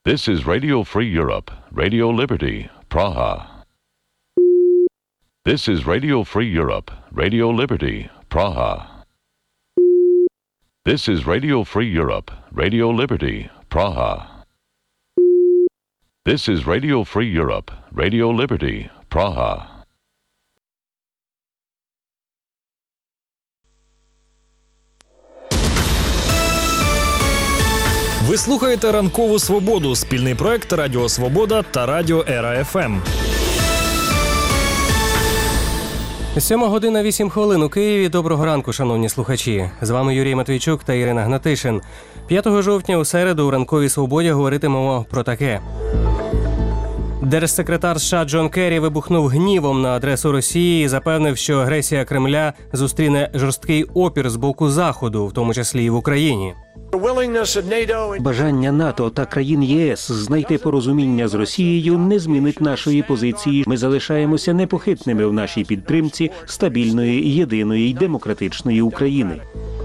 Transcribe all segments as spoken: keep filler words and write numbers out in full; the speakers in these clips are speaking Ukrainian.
This is Radio Free Europe, Radio Liberty, Praha. This is Radio Free Europe, Radio Liberty, Praha. This is Radio Free Europe, Radio Liberty, Praha. This is Radio Free Europe, Radio Liberty, Praha. Ви слухаєте «Ранкову свободу» – спільний проект Радіо Свобода та Радіо Ера-ФМ. Сьома година вісім хвилин у Києві. Доброго ранку, шановні слухачі. З вами Юрій Матвійчук та Ірина Гнатишин. п'ятого жовтня у середу у «Ранковій свободі» говоритимемо про таке. Держсекретар США Джон Керрі вибухнув гнівом на адресу Росії і запевнив, що агресія Кремля зустріне жорсткий опір з боку Заходу, в тому числі і в Україні. Бажання НАТО та країн ЄС знайти порозуміння з Росією не змінить нашої позиції. Ми залишаємося непохитними в нашій підтримці стабільної, єдиної й демократичної України.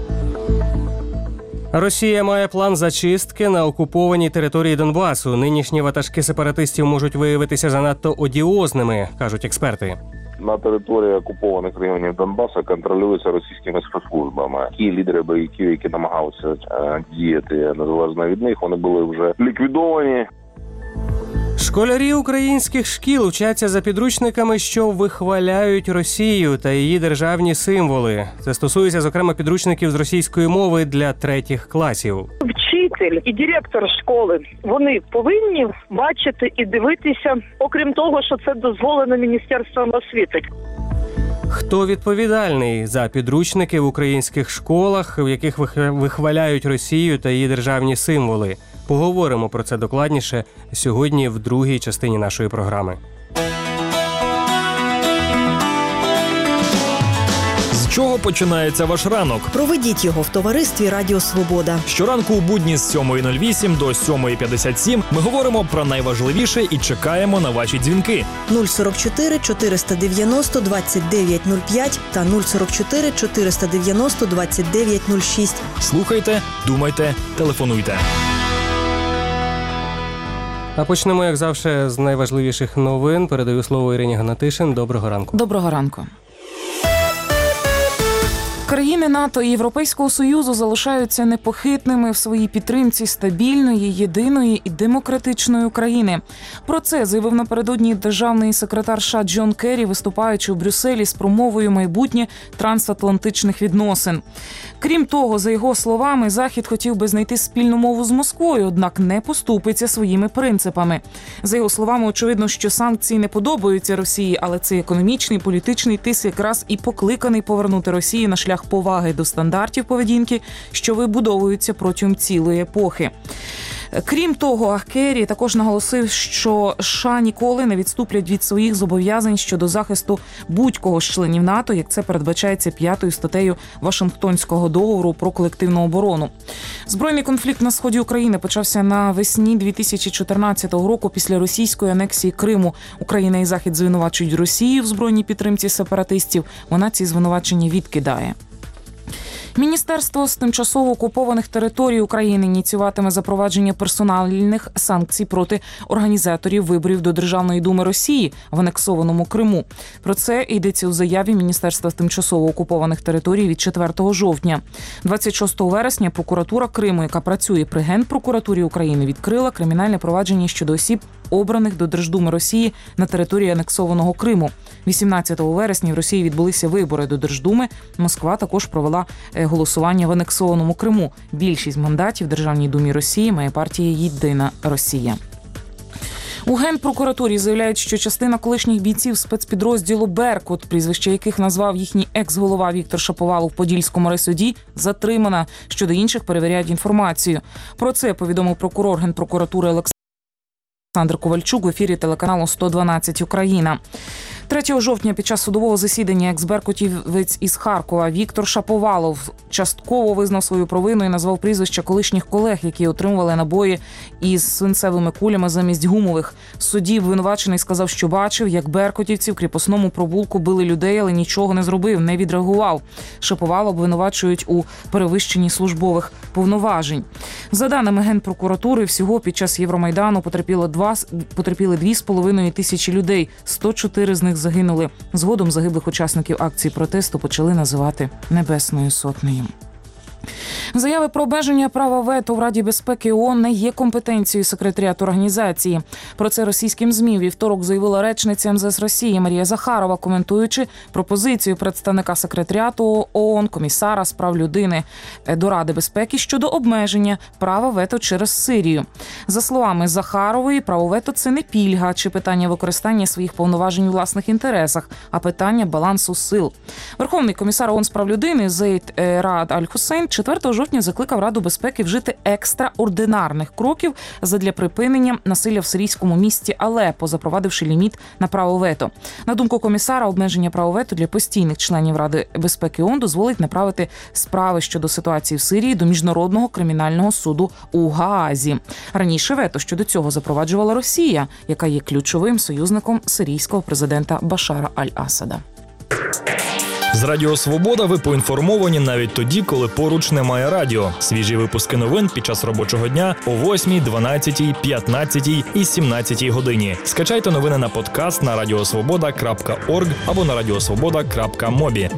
Росія має план зачистки на окупованій території Донбасу. Нинішні ватажки сепаратистів можуть виявитися занадто одіозними, кажуть експерти. На території окупованих регіонів Донбасу контролюється російськими спецслужбами. Ті лідери бойовиків, які намагалися е, діяти незалежно від них, вони були вже ліквідовані. Школярі українських шкіл вчаться за підручниками, що вихваляють Росію та її державні символи. Це стосується, зокрема, підручників з російської мови для третіх класів. Вчитель і директор школи, вони повинні бачити і дивитися, окрім того, що це дозволено Міністерством освіти. Хто відповідальний за підручники в українських школах, в яких вихваляють Росію та її державні символи? Поговоримо про це докладніше сьогодні в другій частині нашої програми. З чого починається ваш ранок? Проведіть його в товаристві Радіо Свобода. Щоранку у будні з сьомої нуль вісім до сьомої п'ятдесят сім ми говоримо про найважливіше і чекаємо на ваші дзвінки. нуль сорок чотири чотириста дев'яносто двадцять дев'ять нуль п'ять та нуль сорок чотири чотириста дев'яносто двадцять дев'ять нуль шість. Слухайте, думайте, телефонуйте. А почнемо, як завжди, з найважливіших новин. Передаю слово Ірині Гнатишин. Доброго ранку. Доброго ранку. Країни НАТО і Європейського Союзу залишаються непохитними в своїй підтримці стабільної, єдиної і демократичної України. Про це заявив напередодні державний секретар США Джон Керрі, виступаючи у Брюсселі з промовою «Майбутнє трансатлантичних відносин». Крім того, за його словами, Захід хотів би знайти спільну мову з Москвою, однак не поступиться своїми принципами. За його словами, очевидно, що санкції не подобаються Росії, але цей економічний, політичний тиск якраз і покликаний повернути Росію на шлях поваги до стандартів поведінки, що вибудовуються протягом цілої епохи. Крім того, Керрі також наголосив, що США ніколи не відступлять від своїх зобов'язань щодо захисту будь-кого з членів НАТО, як це передбачається п'ятою статтею Вашингтонського договору про колективну оборону. Збройний конфлікт на сході України почався навесні дві тисячі чотирнадцятого року після російської анексії Криму. Україна і Захід звинувачують Росію в збройній підтримці сепаратистів. Вона ці звинувачення відкидає. Міністерство з тимчасово окупованих територій України ініціюватиме запровадження персональних санкцій проти організаторів виборів до Державної думи Росії в анексованому Криму. Про це йдеться у заяві Міністерства з тимчасово окупованих територій від четвертого жовтня. двадцять шостого вересня прокуратура Криму, яка працює при Генпрокуратурі України, відкрила кримінальне провадження щодо осіб, обраних до Держдуми Росії на території анексованого Криму. вісімнадцятого вересня в Росії відбулися вибори до Держдуми. Москва також провела голосування в анексованому Криму. Більшість мандатів в Державній думі Росії має партія «Єдина Росія». У Генпрокуратурі заявляють, що частина колишніх бійців спецпідрозділу «Беркут», прізвище яких назвав їхній екс-голова Віктор Шаповалов в Подільському райсуді, затримана. Щодо інших перевіряють інформацію. Про це повідомив прокурор Генпрокуратури Олександр Ковальчук в ефірі телеканалу сто дванадцять Україна. третього жовтня під час судового засідання екс-беркутівець із Харкова Віктор Шаповалов частково визнав свою провину і назвав прізвища колишніх колег, які отримували набої із свинцевими кулями замість гумових. В суді обвинувачений сказав, що бачив, як беркутівці в кріпосному провулку били людей, але нічого не зробив, не відреагував. Шаповалова обвинувачують у перевищенні службових повноважень. За даними Генпрокуратури, всього під час Євромайдану потерпіло два, потерпіли дві з половиною тисячі людей, сто чотири з них загинули. Згодом загиблих учасників акції протесту почали називати Небесною сотнею. Заяви про обмеження права вето в Раді безпеки ООН не є компетенцією секретаріату організації. Про це російським ЗМІ вівторок заявила речниця ем зе ес Росії Марія Захарова, коментуючи пропозицію представника секретаріату ООН, комісара з прав людини до Ради безпеки щодо обмеження права вето через Сирію. За словами Захарової, право вето – це не пільга чи питання використання своїх повноважень у власних інтересах, а питання балансу сил. Верховний комісар ООН з прав людини Зейд Раад Аль-Хусейн четвертого жовтня закликав Раду безпеки вжити екстраординарних кроків задля припинення насилля в сирійському місті Алеппо, запровадивши ліміт на право вето. На думку комісара, обмеження права вето для постійних членів Ради безпеки ООН дозволить направити справи щодо ситуації в Сирії до Міжнародного кримінального суду у Гаазі. Раніше вето щодо цього запроваджувала Росія, яка є ключовим союзником сирійського президента Башара Аль-Асада. З Радіо Свобода ви поінформовані навіть тоді, коли поруч немає радіо. Свіжі випуски новин під час робочого дня о восьмій, дванадцятій, п'ятнадцятій і сімнадцятій годині. Скачайте новини на подкаст на радіосвобода крапка орг або на радіосвобода крапка мобі.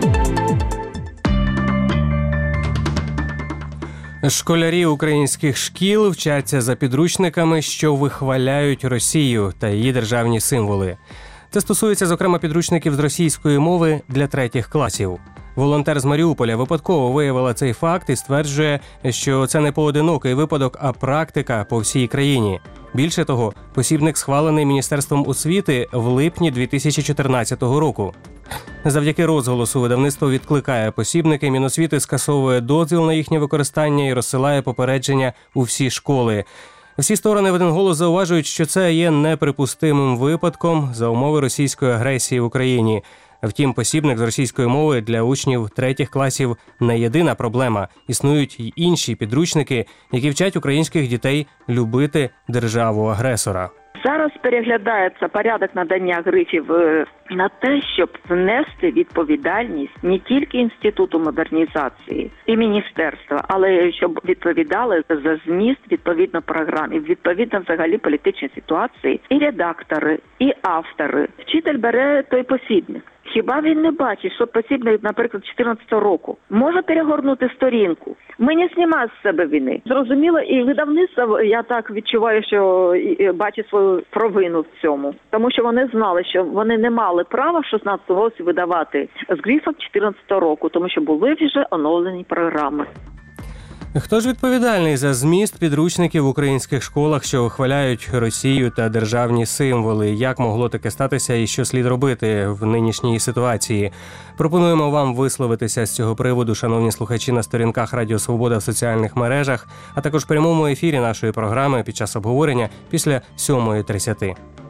Школярі українських шкіл вчаться за підручниками, що вихваляють Росію та її державні символи. Це стосується, зокрема, підручників з російської мови для третіх класів. Волонтер з Маріуполя випадково виявила цей факт і стверджує, що це не поодинокий випадок, а практика по всій країні. Більше того, посібник схвалений Міністерством освіти в липні дві тисячі чотирнадцятого року. Завдяки розголосу видавництво відкликає посібники, Міносвіти скасовує дозвіл на їхнє використання і розсилає попередження у всі школи. Всі сторони в один голос зауважують, що це є неприпустимим випадком за умови російської агресії в Україні. Втім, посібник з російської мови для учнів третіх класів не єдина проблема. Існують й інші підручники, які вчать українських дітей любити державу-агресора. Зараз переглядається порядок надання грифів на те, щоб внести відповідальність не тільки Інституту модернізації і міністерства, але щоб відповідали за зміст відповідно програмі, відповідно взагалі політичній ситуації і редактори, і автори. Вчитель бере той посібник. Хіба він не бачить, що посібник, наприклад, чотирнадцятого року може перегорнути сторінку? Ми не знімаємо з себе вини. Зрозуміло, і видавництво, я так відчуваю, що бачить свою провину в цьому. Тому що вони знали, що вони не мали права в шістнадцятому році видавати з грифом чотирнадцятого року, тому що були вже оновлені програми. Хто ж відповідальний за зміст підручників в українських школах, що вихваляють Росію та державні символи? Як могло таке статися і що слід робити в нинішній ситуації? Пропонуємо вам висловитися з цього приводу, шановні слухачі, на сторінках Радіо Свобода в соціальних мережах, а також в прямому ефірі нашої програми під час обговорення після сьомої тридцяти.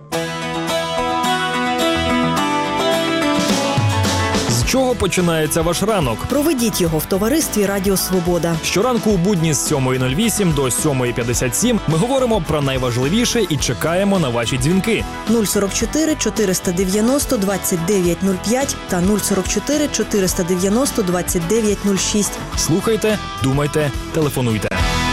З чого починається ваш ранок? Проведіть його в товаристві Радіо Свобода. Щоранку у будні з сьомої нуль вісім до сьомої п'ятдесят сім ми говоримо про найважливіше і чекаємо на ваші дзвінки. нуль сорок чотири чотириста дев'яносто двадцять дев'ять нуль п'ять та нуль сорок чотири чотириста дев'яносто двадцять дев'ять нуль шість. Слухайте, думайте, телефонуйте.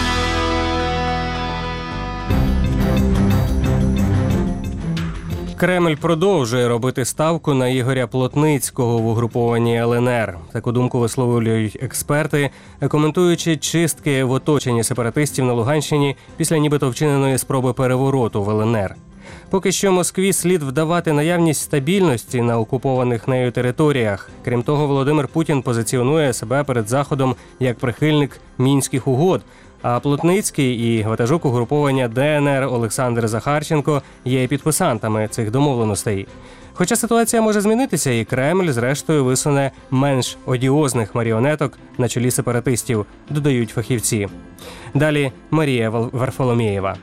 Кремль продовжує робити ставку на Ігоря Плотницького в угрупованні ел ен ер. Таку думку висловлюють експерти, коментуючи чистки в оточенні сепаратистів на Луганщині після нібито вчиненої спроби перевороту в ел ен ер. Поки що Москві слід вдавати наявність стабільності на окупованих нею територіях. Крім того, Володимир Путін позиціонує себе перед Заходом як прихильник Мінських угод, а Плотницький і ватажок угруповання де ен ер Олександр Захарченко є підписантами цих домовленостей. Хоча ситуація може змінитися, і Кремль, зрештою, висуне менш одіозних маріонеток на чолі сепаратистів, додають фахівці. Далі Марія Варфоломєєва.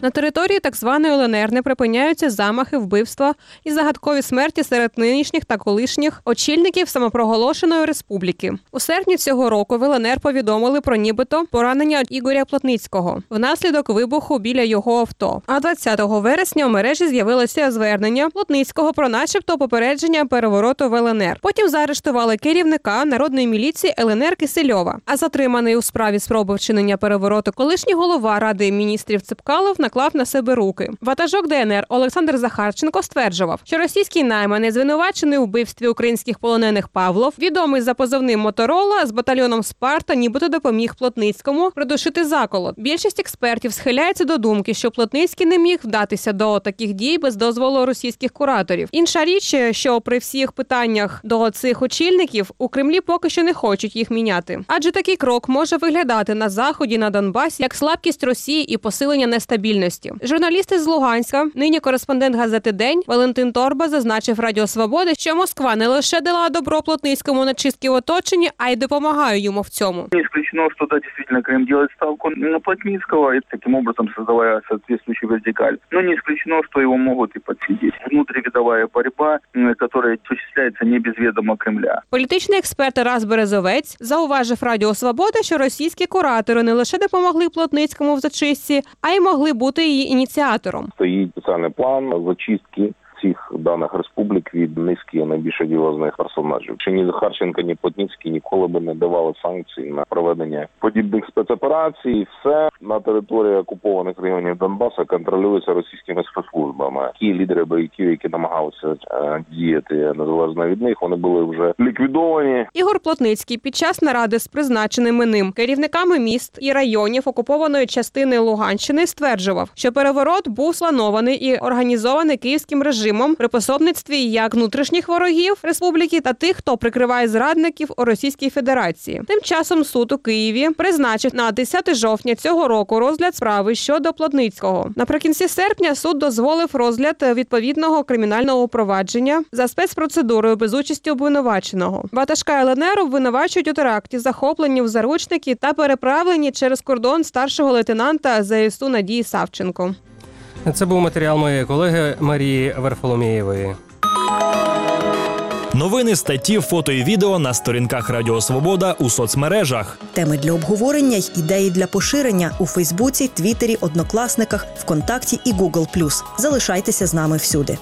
На території так званої ЛНР не припиняються замахи, вбивства і загадкові смерті серед нинішніх та колишніх очільників самопроголошеної республіки. У серпні цього року в ЛНР повідомили про нібито поранення Ігоря Плотницького внаслідок вибуху біля його авто. А двадцятого вересня у мережі з'явилося звернення Плотницького про начебто попередження перевороту в ЛНР. Потім заарештували керівника народної міліції ЛНР Кисельова. А затриманий у справі спроби вчинення перевороту колишній голова Ради міністрів Цепкалов наклав на себе руки. Ватажок ДНР Олександр Захарченко стверджував, що російський найманий, звинувачений у вбивстві українських полонених Павлов, відомий за позивним Моторола, з батальйоном Спарта нібито допоміг Плотницькому придушити заколот. Більшість експертів схиляється до думки, що Плотницький не міг вдатися до таких дій без дозволу російських кураторів. Інша річ, що при всіх питаннях до цих очільників у Кремлі поки що не хочуть їх міняти. Адже такий крок може виглядати на Заході, на Донбасі, як слабкість Росії і посилення нестабільності. Журналіст із Луганська, нині кореспондент газети «День» Валентин Торба зазначив Радіо Свобода, що Москва не лише дала добро Плотницькому на чистки в оточенні, а й допомагає йому в цьому. Не исключено, что да, действительно Крым делает ставку на Плотницкого, и таким образом создавая соответствующую вертикаль. Но не исключено, что его могут и подсидеть. Внутривидовая борьба, которая осуществляется не без ведома Кремля. Політичний експерт Тарас Березовець зауважив Радіо Свобода, що російські куратори не лише допомогли Плотницькому в зачистці, а й могли бути її ініціатором. Стоїть спеціальний план зачистки всіх даних республік від низки найбільш одіозних персонажів. Чи ні Захарченко, ні Плотницький ніколи би не давали санкції на проведення подібних спецоперацій. Все на території окупованих регіонів Донбасу контролюється російськими спецслужбами. Ті лідери бойовиків, які намагалися е, діяти незалежно від них, вони були вже ліквідовані. Ігор Плотницький під час наради з призначеними ним керівниками міст і районів окупованої частини Луганщини стверджував, що переворот був спланований і організований київським режимом при пособництві як внутрішніх ворогів республіки та тих, хто прикриває зрадників у Російській Федерації. Тим часом суд у Києві призначив на десяте жовтня цього року розгляд справи щодо Плотницького. Наприкінці серпня суд дозволив розгляд відповідного кримінального провадження за спецпроцедурою без участі обвинуваченого. Ватажка ЛНР обвинувачують у теракті, захопленні в заручники та переправленні через кордон старшого лейтенанта ЗСУ Надії Савченко. Це був матеріал моєї колеги Марії Варфоломєєвої. Новини, статті, фото і відео на сторінках Радіо Свобода у соцмережах. Теми для обговорення й ідеї для поширення у Фейсбуці, Твіттері, Однокласниках, ВКонтакті і Гугл плюс. Залишайтеся з нами всюди.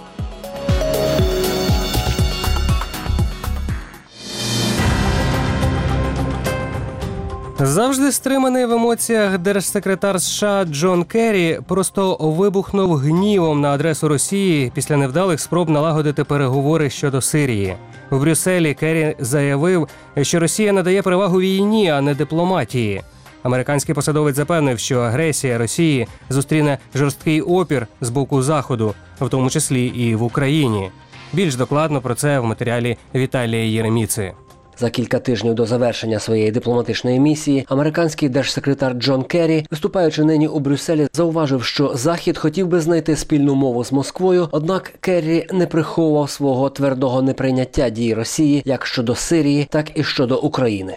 Завжди стриманий в емоціях держсекретар США Джон Керрі просто вибухнув гнівом на адресу Росії після невдалих спроб налагодити переговори щодо Сирії. У Брюсселі Керрі заявив, що Росія надає перевагу війні, а не дипломатії. Американський посадовець запевнив, що агресія Росії зустріне жорсткий опір з боку Заходу, в тому числі і в Україні. Більш докладно про це в матеріалі Віталія Єреміци. За кілька тижнів до завершення своєї дипломатичної місії американський держсекретар Джон Керрі, виступаючи нині у Брюсселі, зауважив, що Захід хотів би знайти спільну мову з Москвою, однак Керрі не приховував свого твердого неприйняття дій Росії як щодо Сирії, так і щодо України.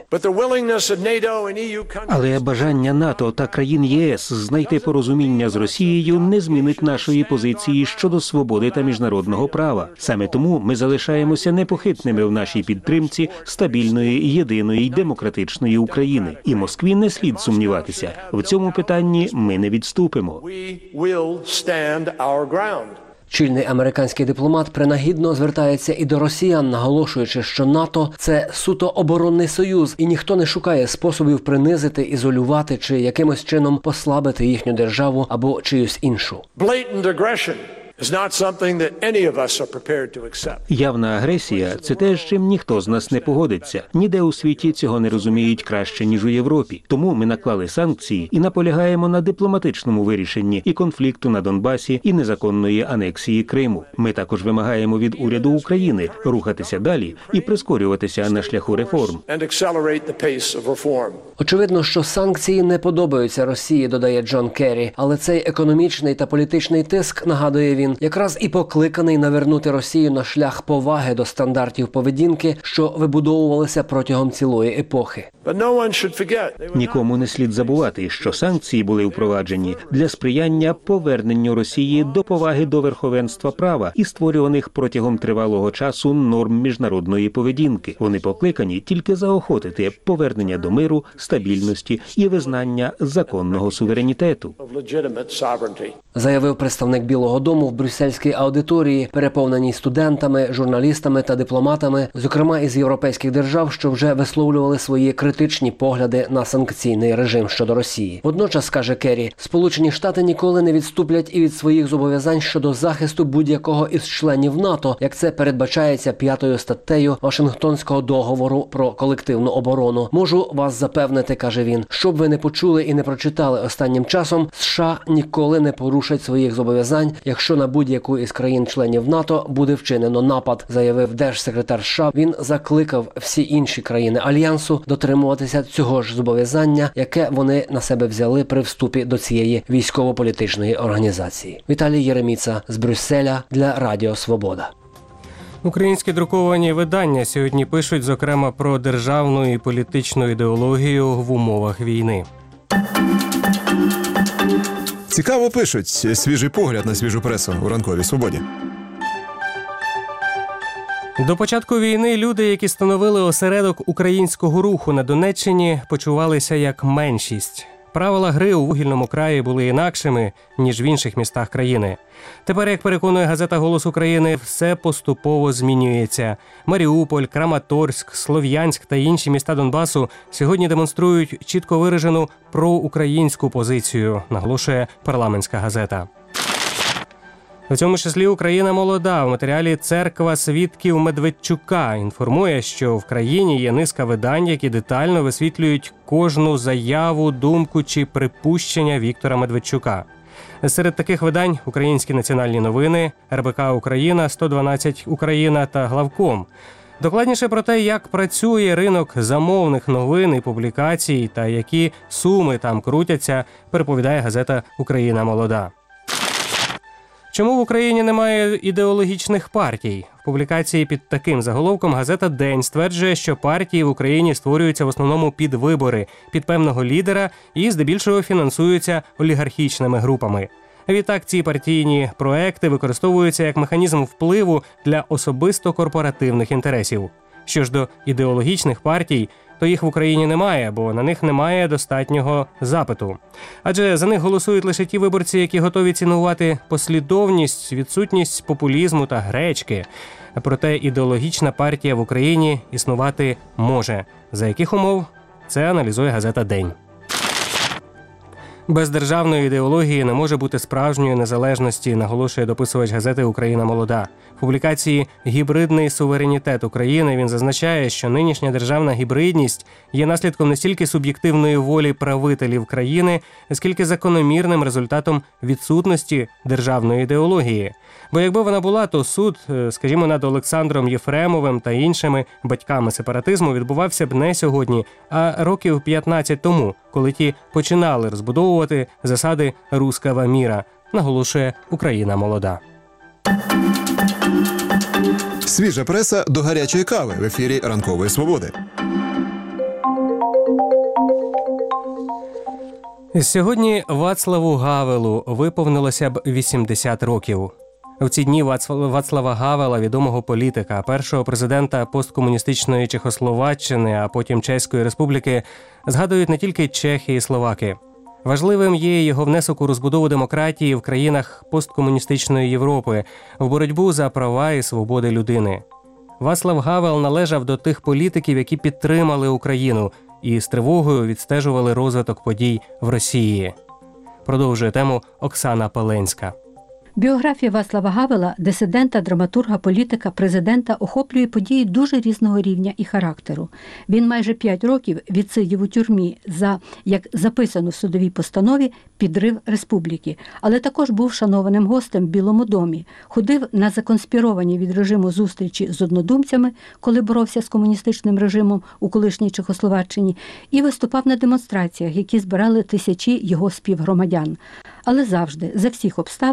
Але бажання НАТО та країн ЄС знайти порозуміння з Росією не змінить нашої позиції щодо свободи та міжнародного права. Саме тому ми залишаємося непохитними в нашій підтримці стабільної, єдиної й демократичної України. І Москві не слід сумніватися. В цьому питанні ми не відступимо. Чільний американський дипломат принагідно звертається і до росіян, наголошуючи, що НАТО – це суто оборонний союз, і ніхто не шукає способів принизити, ізолювати чи якимось чином послабити їхню державу або чиюсь іншу. Явна агресія – це те, з чим ніхто з нас не погодиться. Ніде у світі цього не розуміють краще, ніж у Європі. Тому ми наклали санкції і наполягаємо на дипломатичному вирішенні і конфлікту на Донбасі, і незаконної анексії Криму. Ми також вимагаємо від уряду України рухатися далі і прискорюватися на шляху реформ. Очевидно, що санкції не подобаються Росії, додає Джон Керрі, але цей економічний та політичний тиск, нагадує він, він, якраз і покликаний навернути Росію на шлях поваги до стандартів поведінки, що вибудовувалися протягом цілої епохи. Нікому не слід забувати, що санкції були впроваджені для сприяння поверненню Росії до поваги до верховенства права і створюваних протягом тривалого часу норм міжнародної поведінки. Вони покликані тільки заохотити повернення до миру, стабільності і визнання законного суверенітету. Заявив представник Білого дому в брюссельській аудиторії, переповненій студентами, журналістами та дипломатами, зокрема із європейських держав, що вже висловлювали свої критичні погляди на санкційний режим щодо Росії. Водночас, каже Керрі, Сполучені Штати ніколи не відступлять і від своїх зобов'язань щодо захисту будь-якого із членів НАТО, як це передбачається п'ятою статтею Вашингтонського договору про колективну оборону. Можу вас запевнити, каже він, щоб ви не почули і не прочитали останнім часом, США ніколи не порушать своїх зобов'язань, якщо на будь-яку із країн-членів НАТО буде вчинено напад, заявив держсекретар США. Він закликав всі інші країни Альянсу дотримуватися цього ж зобов'язання, яке вони на себе взяли при вступі до цієї військово-політичної організації. Віталій Єреміца з Брюсселя для Радіо Свобода. Українські друковані видання сьогодні пишуть, зокрема, про державну і політичну ідеологію в умовах війни. Цікаво пишуть. Свіжий погляд на свіжу пресу у ранковій свободі. До початку війни люди, які становили осередок українського руху на Донеччині, почувалися як меншість. Правила гри у вугільному краї були інакшими, ніж в інших містах країни. Тепер, як переконує газета «Голос України», все поступово змінюється. Маріуполь, Краматорськ, Слов'янськ та інші міста Донбасу сьогодні демонструють чітко виражену проукраїнську позицію, наголошує парламентська газета. У цьому числі «Україна молода» в матеріалі «Церква свідків Медведчука» інформує, що в країні є низка видань, які детально висвітлюють кожну заяву, думку чи припущення Віктора Медведчука. Серед таких видань «Українські національні новини», ер бе ка «Україна», сто дванадцять «Україна» та «Главком». Докладніше про те, як працює ринок замовних новин і публікацій та які суми там крутяться, переповідає газета «Україна молода». Чому в Україні немає ідеологічних партій? В публікації під таким заголовком газета «День» стверджує, що партії в Україні створюються в основному під вибори, під певного лідера і здебільшого фінансуються олігархічними групами. Відтак ці партійні проекти використовуються як механізм впливу для особисто-корпоративних інтересів. Що ж до ідеологічних партій, то їх в Україні немає, бо на них немає достатнього запиту. Адже за них голосують лише ті виборці, які готові цінувати послідовність, відсутність популізму та гречки. Проте ідеологічна партія в Україні існувати може. За яких умов? Це аналізує газета «День». Без державної ідеології не може бути справжньої незалежності, наголошує дописувач газети «Україна молода». В публікації «Гібридний суверенітет України» він зазначає, що нинішня державна гібридність є наслідком не стільки суб'єктивної волі правителів країни, скільки закономірним результатом відсутності державної ідеології. Бо якби вона була, то суд, скажімо, над Олександром Єфремовим та іншими батьками сепаратизму відбувався б не сьогодні, а років п'ятнадцять тому, коли ті починали розбудовувати засади «руского міра», наголошує «Україна молода». Свіжа преса до гарячої кави в ефірі Ранкової свободи. Сьогодні Вацлаву Гавелу виповнилося б вісімдесят років. В ці дні Вацлава Гавела, відомого політика, першого президента посткомуністичної Чехословаччини, а потім Чеської Республіки, згадують не тільки чехи і словаки. Важливим є його внесок у розбудову демократії в країнах посткомуністичної Європи, в боротьбу за права і свободи людини. Вацлав Гавел належав до тих політиків, які підтримали Україну і з тривогою відстежували розвиток подій в Росії. Продовжує тему Оксана Пеленська. Біографія Вацлава Гавела, дисидента, драматурга, політика, президента, охоплює події дуже різного рівня і характеру. Він майже п'ять років відсидів у тюрмі за, як записано в судовій постанові, підрив республіки, але також був шанованим гостем в Білому домі, ходив на законспіровані від режиму зустрічі з однодумцями, коли боровся з комуністичним режимом у колишній Чехословаччині, і виступав на демонстраціях, які збирали тисячі його співгромадян. Але завжди, за всіх обставин, залишався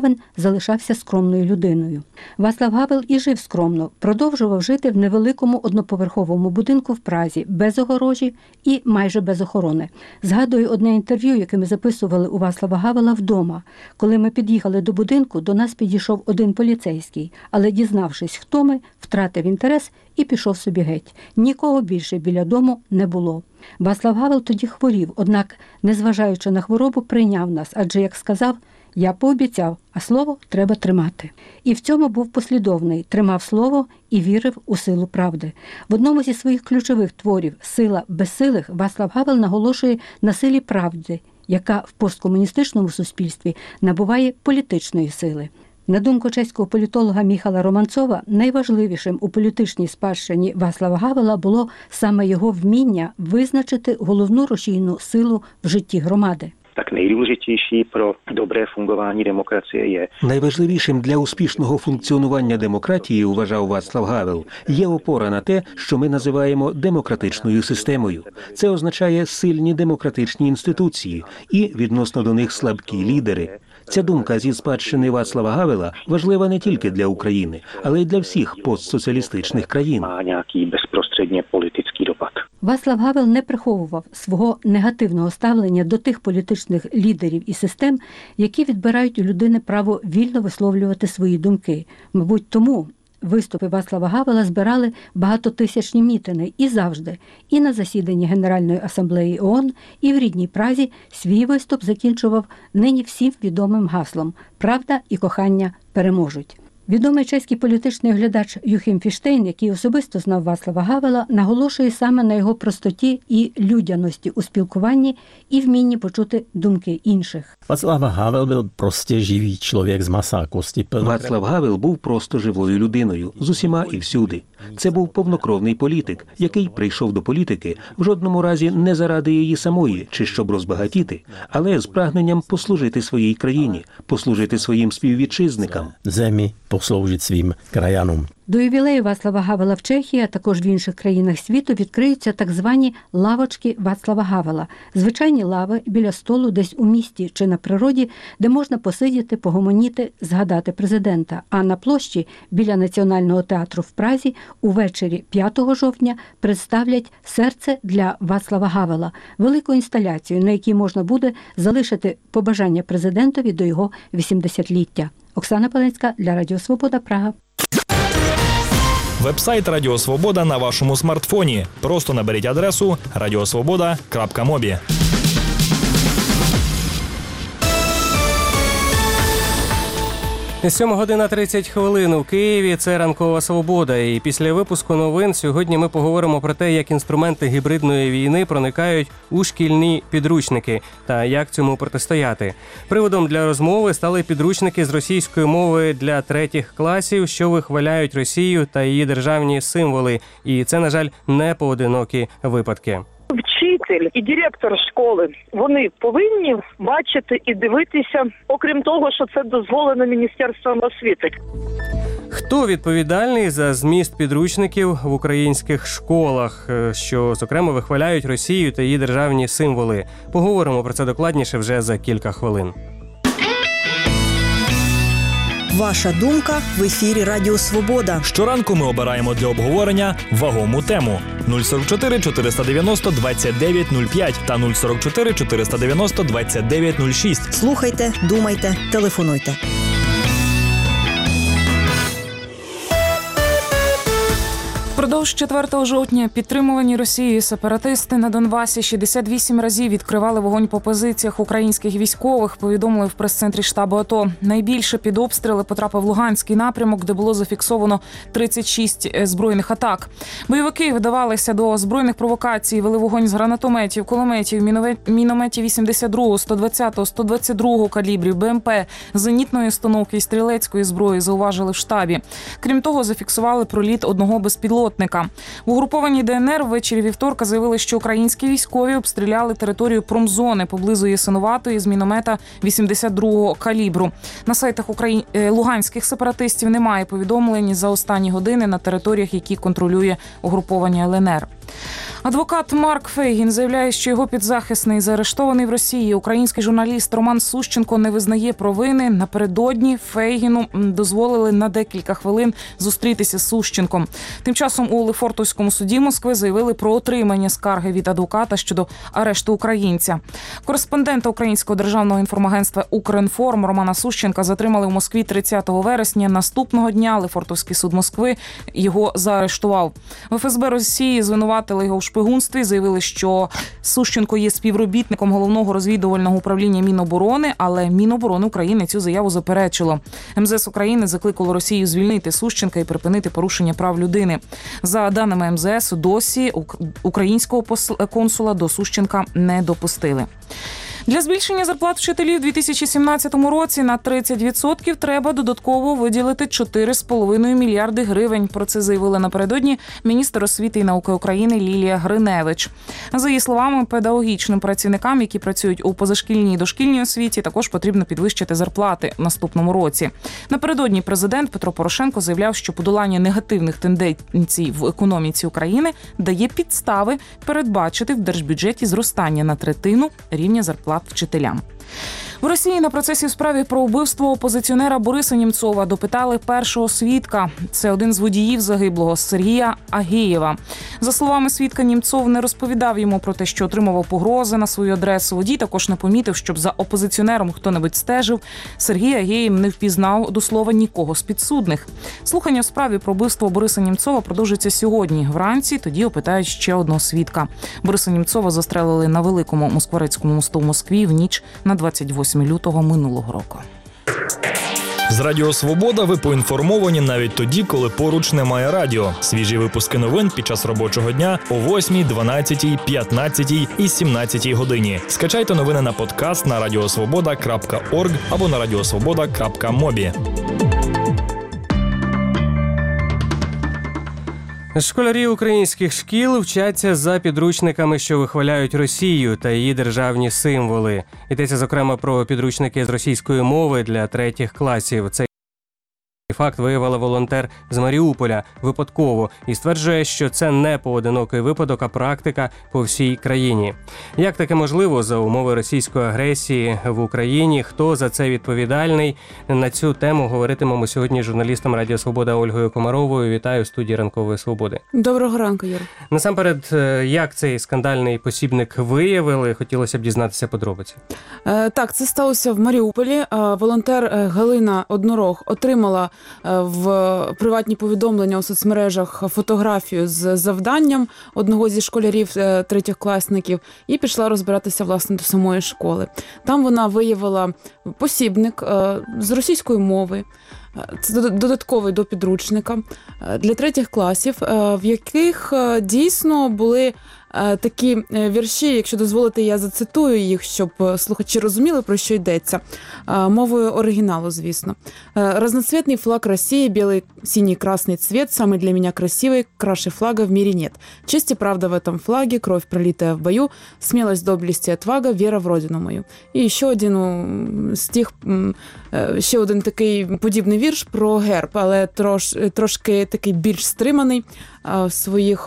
залишався скромною людиною. Вацлав Гавел і жив скромно, продовжував жити в невеликому одноповерховому будинку в Празі, без огорожі і майже без охорони. Згадую одне інтерв'ю, яке ми записували у Вацлава Гавела вдома. Коли ми під'їхали до будинку, до нас підійшов один поліцейський, але, дізнавшись, хто ми, втратив інтерес і пішов собі геть. Нікого більше біля дому не було. Вацлав Гавел тоді хворів, однак, незважаючи на хворобу, прийняв нас, адже, як сказав, «Я пообіцяв, а слово треба тримати». І в цьому був послідовний, тримав слово і вірив у силу правди. В одному зі своїх ключових творів «Сила безсилих» Вацлав Гавел наголошує на силі правди, яка в посткомуністичному суспільстві набуває політичної сили. На думку чеського політолога Міхала Романцова, найважливішим у політичній спадщині Вацлава Гавела було саме його вміння визначити головну рушійну силу в житті громади. Так nejdůležitější pro dobré fungování demokracie je. Найважливішим для успішного функціонування демократії, вважав Вацлав Гавел, є опора на те, що ми називаємо демократичною системою. Це означає сильні демократичні інституції і, відносно до них, слабкі лідери. Ця думка зі спадщини Вацлава Гавела важлива не тільки для України, але й для всіх постсоціалістичних країн. Má nějaký bezprostředně politický dopad. Вацлав Гавел не приховував свого негативного ставлення до тих політичних лідерів і систем, які відбирають у людини право вільно висловлювати свої думки. Мабуть, тому виступи Вацлава Гавела збирали багатотисячні мітини і завжди, і на засіданні Генеральної асамблеї ООН, і в рідній Празі свій виступ закінчував нині всім відомим гаслом «Правда і кохання переможуть». Відомий чеський політичний оглядач Юхім Фіштейн, який особисто знав Вацлава Гавела, наголошує саме на його простоті і людяності у спілкуванні і вмінні почути думки інших. Вацлав Гавел був просто живий чоловік з маса кості. Вацлав Гавел був просто живою людиною, з усіма і всюди. Це був повнокровний політик, який прийшов до політики в жодному разі не заради її самої, чи щоб розбагатіти, але з прагненням послужити своїй країні, послужити своїм співвітчизникам. Земі послужити своїм краянам. До ювілею Вацлава Гавела в Чехії, а також в інших країнах світу відкриються так звані лавочки Вацлава Гавела. Звичайні лави біля столу десь у місті чи на природі, де можна посидіти, погомоніти, згадати президента. А на площі біля Національного театру в Празі увечері п'ятого жовтня представлять «Серце для Вацлава Гавела» – велику інсталяцію, на якій можна буде залишити побажання президентові до його вісімдесятиліття. Оксана Паленська для Радіо Свобода, Прага. Вебсайт Радіо Свобода на вашому смартфоні. Просто наберіть адресу радіосвобода крапка мобі. сьома година тридцять хвилин у Києві. Це «Ранкова Свобода». І після випуску новин сьогодні ми поговоримо про те, як інструменти гібридної війни проникають у шкільні підручники та як цьому протистояти. Приводом для розмови стали підручники з російської мови для третіх класів, що вихваляють Росію та її державні символи. І це, на жаль, не поодинокі випадки. Вчитель і директор школи, вони повинні бачити і дивитися, окрім того, що це дозволено Міністерством освіти. Хто відповідальний за зміст підручників в українських школах, що, зокрема, вихваляють Росію та її державні символи? Поговоримо про це докладніше вже за кілька хвилин. Ваша думка в ефірі Радіо Свобода. Щоранку ми обираємо для обговорення вагому тему. нуль сорок чотири чотириста дев'яносто двадцять дев'ять нуль п'ять та нуль сорок чотири чотириста дев'яносто двадцять дев'ять нуль шість. Слухайте, думайте, телефонуйте. Впродовж четвертого жовтня підтримувані Росією сепаратисти на Донбасі шістдесят вісім разів відкривали вогонь по позиціях українських військових, повідомили в прес-центрі штабу АТО. Найбільше під обстріли потрапив Луганський напрямок, де було зафіксовано тридцять шість збройних атак. Бойовики вдавалися до збройних провокацій, вели вогонь з гранатометів, кулеметів, мінометів вісімдесят другого, сто двадцятого, сто двадцять другого калібрів, БМП, зенітної установки і стрілецької зброї, зауважили в штабі. Крім того, зафіксували проліт одного безпілотника. В угрупованій ДНР ввечері вівторка заявили, що українські військові обстріляли територію промзони поблизу Ясинуватої з міномета вісімдесят другого калібру. На сайтах Украї... луганських сепаратистів немає повідомлень за останні години на територіях, які контролює угруповання ЛНР. Адвокат Марк Фейгін заявляє, що його підзахисний, заарештований в Росії український журналіст Роман Сущенко, не визнає провини. Напередодні Фейгіну дозволили на декілька хвилин зустрітися з Сущенком. Тим часом у Лефортовському суді Москви заявили про отримання скарги від адвоката щодо арешту українця. Кореспондента Українського державного інформагентства «Укрінформ» Романа Сущенка затримали в Москві тридцятого вересня. Наступного дня Лефортовський суд Москви його заарештував. В еф ес бе Росії звинуватили його у шпигунстві, заявили, що Сущенко є співробітником Головного розвідувального управління Міноборони, але Міноборони України цю заяву заперечило. ем зе ес України закликало Росію звільнити Сущенка і припинити порушення прав людини. За даними ем зе ес, досі українського консула до Сущенка не допустили. Для збільшення зарплат вчителів у дві тисячі сімнадцятому році на тридцять відсотків треба додатково виділити чотири з половиною мільярди гривень. Про це заявила напередодні міністр освіти і науки України Лілія Гриневич. За її словами, педагогічним працівникам, які працюють у позашкільній і дошкільній освіті, також потрібно підвищити зарплати в наступному році. Напередодні президент Петро Порошенко заявляв, що подолання негативних тенденцій в економіці України дає підстави передбачити в держбюджеті зростання на третину рівня зарплат вчителям. В Росії на процесі в справі про вбивство опозиціонера Бориса Німцова допитали першого свідка. Це один з водіїв загиблого Сергія Агеєва. За словами свідка, Німцов не розповідав йому про те, що отримував погрози на свою адресу. Водій також не помітив, щоб за опозиціонером хто-небудь стежив. Сергій Агеєв не впізнав до слова нікого з підсудних. Слухання в справі про вбивство Бориса Німцова продовжиться сьогодні. Вранці тоді опитають ще одного свідка. Бориса Німцова застрелили на Великому Москворецькому мосту в Москві в ніч на двадцять восьме лютого минулого року. З Радіо Свобода ви поінформовані навіть тоді, коли поруч немає радіо. Свіжі випуски новин під час робочого дня о восьмій, дванадцятій, п'ятнадцятій і сімнадцятій годині. Скачайте новини на подкаст на радіосвобода крапка орг або на радіосвобода крапка мобі. Школярі українських шкіл вчаться за підручниками, що вихваляють Росію та її державні символи. Йдеться, зокрема, про підручники з російської мови для третіх класів. Цей факт виявила волонтер з Маріуполя випадково і стверджує, що це не поодинокий випадок, а практика по всій країні. Як таке можливо за умови російської агресії в Україні? Хто за це відповідальний? На цю тему говоритимемо сьогодні з журналістом Радіо Свобода Ольгою Комаровою. Вітаю в студії Ранкової Свободи. Доброго ранку, Юр. Насамперед, як цей скандальний посібник виявили? Хотілося б дізнатися подробиці. Е, так, це сталося в Маріуполі. Е, волонтер Галина Однорог отримала в приватні повідомлення у соцмережах фотографію з завданням одного зі школярів третьокласників і пішла розбиратися, власне, до самої школи. Там вона виявила посібник з російської мови, це додатковий до підручника для третіх класів, в яких дійсно були такі вірші, якщо дозволите, я зацитую їх, щоб слухачі розуміли, про що йдеться. Мовою оригіналу, звісно. «Разноцветный флаг России, белый, синий, красный цвет, самый для меня красивый, краше флага в мире нет. Честь и правда в этом флаге, кровь, пролитая в бою, смелость, доблесть и отвага, вера в родину мою». І ще один стих, ще один такий подібний вірш про герб, але трош, трошки такий більш стриманий в своїх...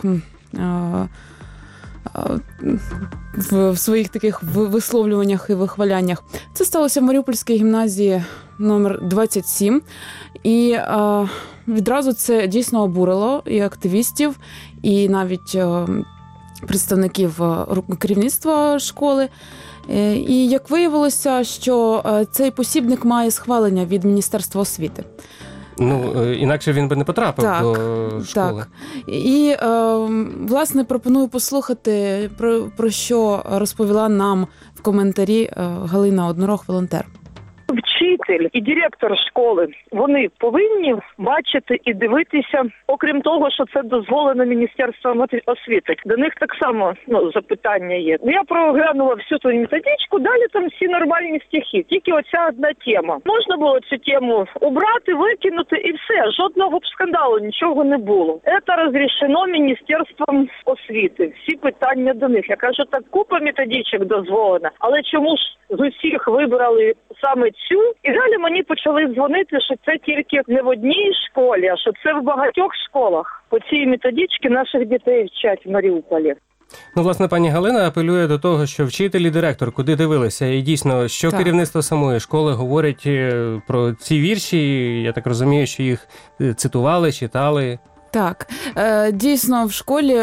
в своїх таких висловлюваннях і вихваляннях. Це сталося в Маріупольській гімназії номер двадцять сім. І а, відразу це дійсно обурило і активістів, і навіть а, представників керівництва школи. І як виявилося, що цей посібник має схвалення від Міністерства освіти. Ну, інакше він би не потрапив так, до школи. Так. І, власне, пропоную послухати, про, про що розповіла нам в коментарі Галина Однорог, волонтер. Вчитель і директор школи, вони повинні бачити і дивитися, окрім того, що це дозволено Міністерством освіти. До них так само ну, запитання є. Я проглянула всю ту методичку, далі там всі нормальні стихи. Тільки оця одна тема. Можна було цю тему убрати, викинути і все. Жодного б скандалу, нічого не було. Це розрішено Міністерством освіти. Всі питання до них. Я кажу, так купа методичок дозволена. Але чому ж з усіх вибрали саме цю І далі мені почали дзвонити, що це тільки не в одній школі, а що це в багатьох школах. По цій методичці наших дітей вчать в Маріуполі. Ну, власне, пані Галина апелює до того, що вчитель і директор куди дивилися. І дійсно, що так. Керівництво самої школи говорить про ці вірші, я так розумію, що їх цитували, читали. Так, дійсно, в школі...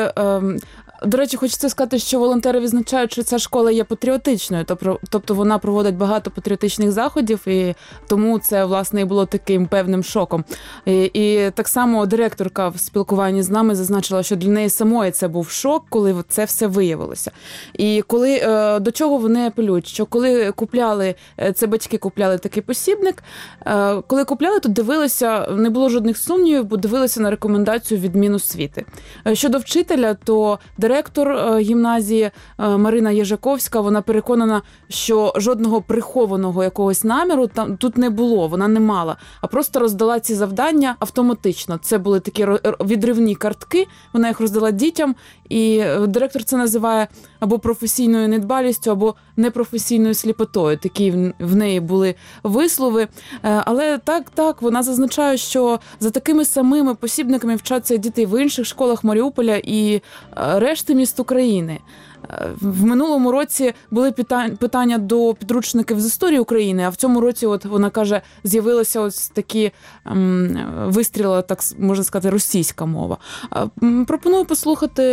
До речі, хочеться сказати, що волонтери відзначають, що ця школа є патріотичною, тобто вона проводить багато патріотичних заходів, і тому це, власне, і було таким певним шоком. І, і так само директорка в спілкуванні з нами зазначила, що для неї самої це був шок, коли це все виявилося. І коли, до чого вони апелюють, що коли купляли, це батьки купляли такий посібник, коли купляли, то дивилися, не було жодних сумнівів, бо дивилися на рекомендацію від Міносвіти. Щодо вчителя, то директор гімназії Марина Єжаковська, вона переконана, що жодного прихованого якогось наміру там тут не було, вона не мала, а просто роздала ці завдання автоматично. Це були такі відривні картки, вона їх роздала дітям, і директор це називає або професійною недбалістю, або непрофесійною сліпотою. Такі в неї були вислови. Але так, так, вона зазначає, що за такими самими посібниками вчаться діти в інших школах Маріуполя і решти міст України. В минулому році були питання до підручників з історії України, а в цьому році, от вона каже, з'явилися ось такі ем, вистріли, так можна сказати, російська мова. Пропоную послухати,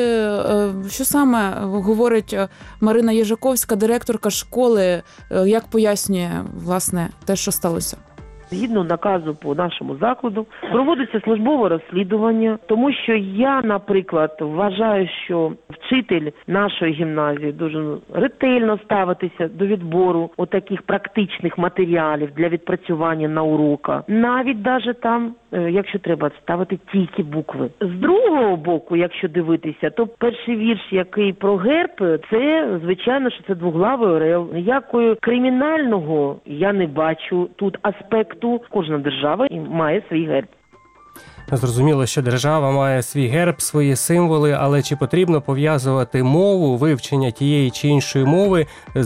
що саме говорить Марина Єжаковська, директорка школи, як пояснює, власне, те, що сталося. Згідно наказу по нашому закладу проводиться службове розслідування, тому що я, наприклад, вважаю, що вчитель нашої гімназії дуже ретельно ставитися до відбору отаких практичних матеріалів для відпрацювання на уроках. Навіть даже там, якщо треба, ставити тільки букви. З другого боку, якщо дивитися, то перший вірш, який про герб, це, звичайно, що це двоглавий орел. Ніякого кримінального я не бачу тут аспекту. Кожна держава має свій герб. Зрозуміло, що держава має свій герб, свої символи, але чи потрібно пов'язувати мову, вивчення тієї чи іншої мови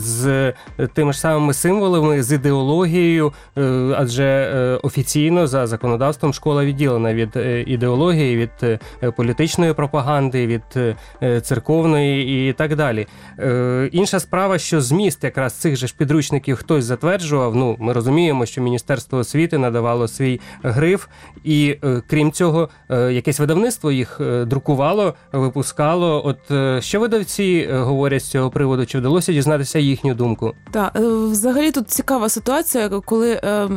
з тими ж самими символами, з ідеологією, адже офіційно за законодавством школа відділена від ідеології, від політичної пропаганди, від церковної і так далі. Інша справа, що зміст якраз цих же ж підручників хтось затверджував, ну, ми розуміємо, що Міністерство освіти надавало свій гриф, і крім цього, якесь видавництво їх друкувало, випускало. От що видавці говорять з цього приводу? Чи вдалося дізнатися їхню думку? Так, взагалі тут цікава ситуація, коли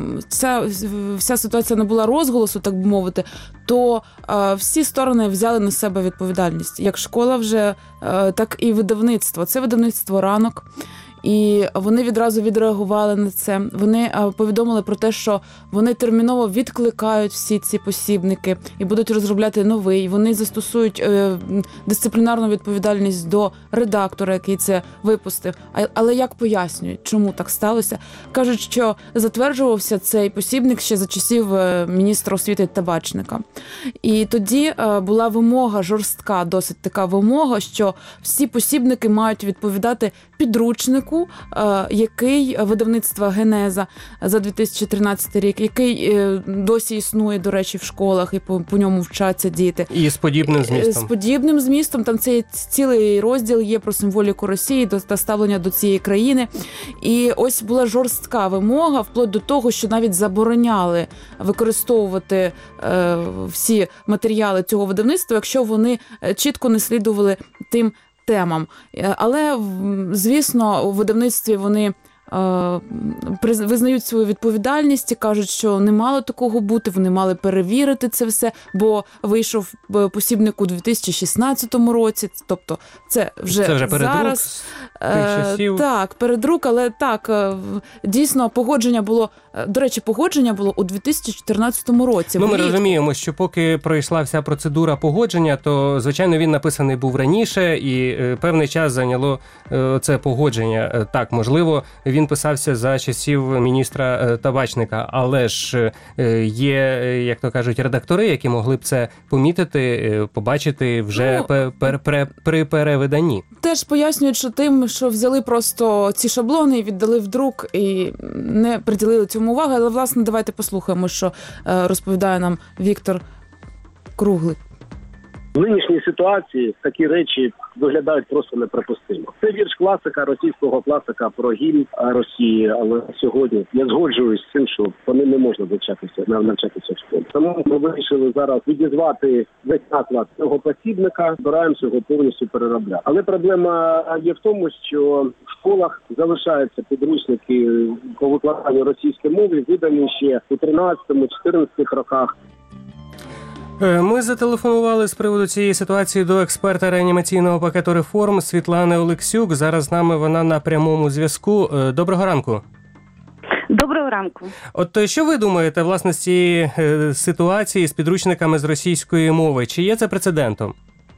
ця вся ситуація набула розголосу, так би мовити, то всі сторони взяли на себе відповідальність. Як школа вже, так і видавництво. Це видавництво «Ранок». І вони відразу відреагували на це. Вони повідомили про те, що вони терміново відкликають всі ці посібники і будуть розробляти новий. Вони застосують е, дисциплінарну відповідальність до редактора, який це випустив. А, але як пояснюють, чому так сталося? Кажуть, що затверджувався цей посібник ще за часів міністра освіти Табачника. І тоді е, була вимога жорстка, досить така вимога, що всі посібники мають відповідати підручнику, який видавництва «Генеза» за дві тисячі тринадцятий рік, який досі існує, до речі, в школах, і по, по ньому вчаться діти. І з подібним змістом. З подібним змістом. Там цей цілий розділ є про символіку Росії, до ставлення до цієї країни. І ось була жорстка вимога, вплоть до того, що навіть забороняли використовувати е, всі матеріали цього видавництва, якщо вони чітко не слідували тим темам. Але, звісно, у видавництві вони визнають свою відповідальність і кажуть, що не мало такого бути, вони мали перевірити це все, бо вийшов посібник у дві тисячі шістнадцятому році, тобто це вже, це вже зараз. Передрук, так, передрук, але так, дійсно, погодження було, до речі, погодження було у дві тисячі чотирнадцятому році. Ну, ми розуміємо, що поки пройшла вся процедура погодження, то, звичайно, він написаний був раніше, і певний час зайняло це погодження. Так, можливо, він писався за часів міністра Табачника. Але ж є, як то кажуть, редактори, які могли б це помітити, побачити вже ну, пер, пер, при перевиданні. Теж пояснюють, що тим, що взяли просто ці шаблони і віддали в друк і не приділили цьому уваги. Але, власне, давайте послухаємо, що розповідає нам Віктор Круглик. В нинішній ситуації такі речі виглядають просто неприпустимо. Це вірш класика, російського класика про гімн Росії, але сьогодні я згоджуюсь з тим, що вони не можна навчатися, навчатися в школі. Тому ми вирішили зараз відізвати весь наклад цього посібника, збираємося його повністю переробляти. Але проблема є в тому, що в школах залишаються підручники по викладанню російської мови, видані ще у тринадцятому-чотирнадцятих роках. Ми зателефонували з приводу цієї ситуації до експерта реанімаційного пакету реформ Світлани Олексюк. Зараз з нами вона на прямому зв'язку. Доброго ранку. Доброго ранку. От що ви думаєте, власне, з цієї ситуації з підручниками з російської мови? Чи є це прецедентом?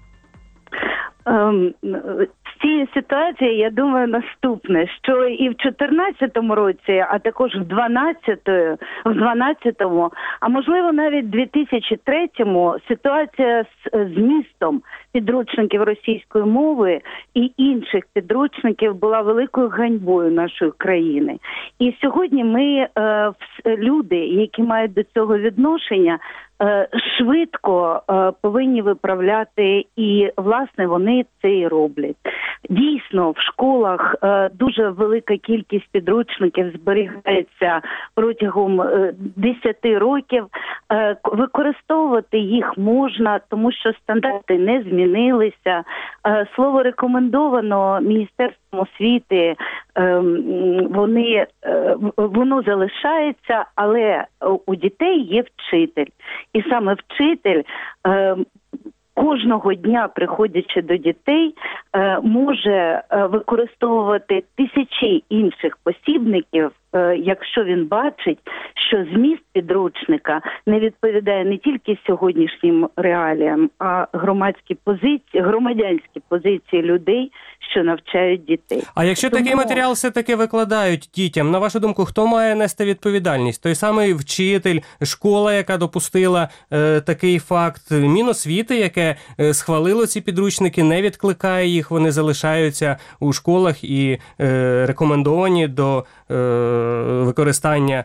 Ем, з цієї ситуації, я думаю, наступне, що і в чотирнадцятому році, а також в дванадцятому, в дванадцятому, а можливо навіть в дві тисячі третьому ситуація з змістом підручників російської мови і інших підручників була великою ганьбою нашої країни. І сьогодні ми, е, люди, які мають до цього відношення, швидко повинні виправляти, і, власне, вони це і роблять. Дійсно, в школах дуже велика кількість підручників зберігається протягом десяти років. Використовувати їх можна, тому що стандарти не змінилися. Слово рекомендовано Міністерством освіти, вони, воно залишається, але у дітей є вчитель. І саме вчитель, кожного дня, приходячи до дітей, може використовувати тисячі інших посібників, якщо він бачить, що зміст підручника не відповідає не тільки сьогоднішнім реаліям, а громадські позиції, громадянські позиції людей, що навчають дітей. А якщо Тому... такий матеріал все-таки викладають дітям, на вашу думку, хто має нести відповідальність? Той самий вчитель, школа, яка допустила е, такий факт, Міносвіти, яке е, схвалило ці підручники, не відкликає їх, вони залишаються у школах і е, рекомендовані до е, використання.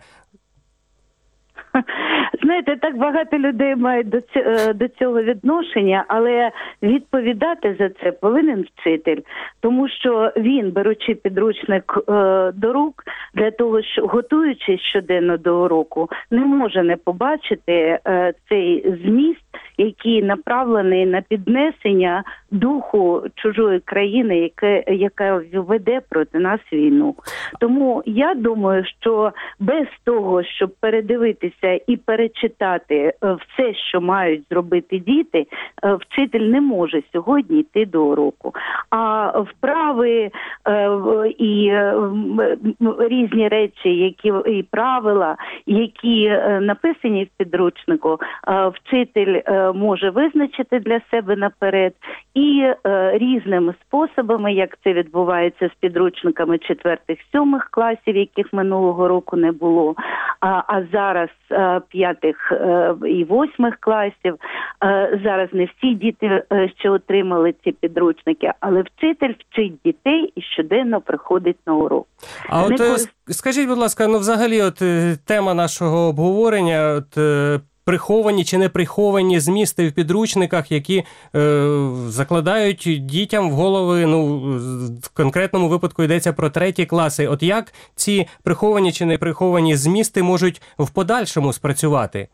Знаєте, так багато людей мають до цього, до цього відношення, але відповідати за це повинен вчитель, тому що він, беручи підручник е, до рук, для того, що готуючись щоденно до уроку, не може не побачити е, цей зміст, який направлений на піднесення духу чужої країни, яка, яка веде проти нас війну. Тому я думаю, що без того, щоб передивитися і перечитати все, що мають зробити діти, вчитель не може сьогодні йти до уроку. А вправи і різні речі, які і правила, які написані в підручнику, вчитель може визначити для себе наперед і е, різними способами, як це відбувається з підручниками четвертих-сьомих класів, яких минулого року не було, а, а зараз е, п'ятих е, і восьмих класів. Е, зараз не всі діти е, ще отримали ці підручники, але вчитель вчить дітей і щоденно приходить на урок. А не от корист... скажіть, будь ласка, ну взагалі от тема нашого обговорення, от приховані чи не приховані змісти в підручниках, які е, закладають дітям в голови, ну, в конкретному випадку йдеться про треті класи. От як ці приховані чи не приховані змісти можуть в подальшому спрацювати?